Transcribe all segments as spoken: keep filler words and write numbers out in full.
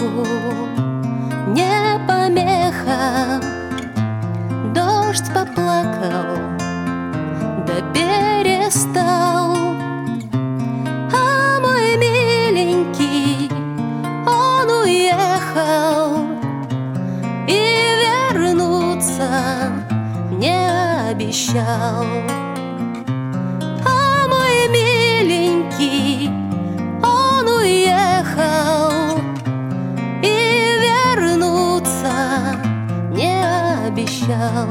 не помеха. Дождь поплакал, да перестал. А мой миленький, он уехал и вернуться не обещал. А мой миленький, он уехал и вернуться не обещал.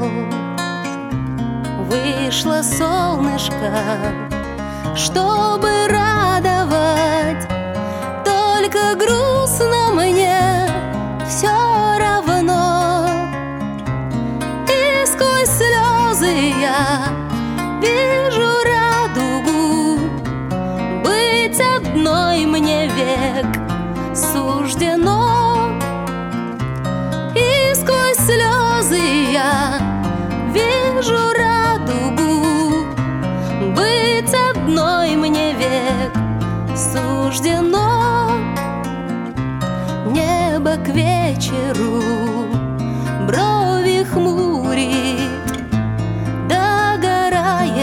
Вышло солнышко, чтобы радовать, только грустно мне все равно. И сквозь слезы я вижу радугу, быть одной мне век суждено. И сквозь слезы я вижу радугу, быть одной мне век суждено. Небо к вечеру брови хмурит, догорает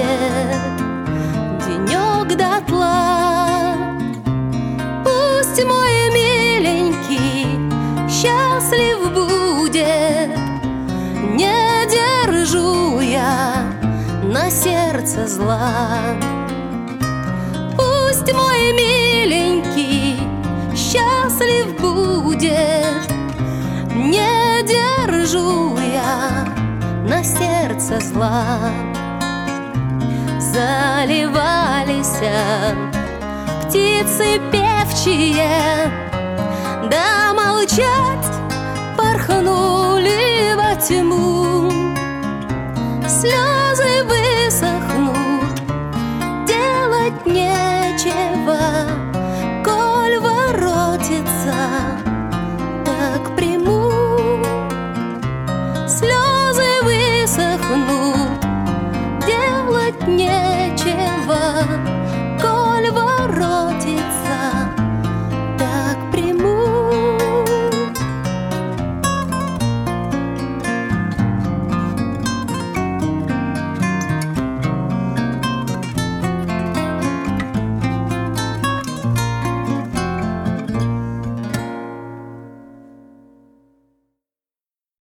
денек дотла. Пусть мой миленький счастлив будет, не держу я на сердце зла. Пусть мой миленький счастлив будет, не держу я на сердце зла. Заливались птицы певчие, да молчать порхнули во тьму. Слезы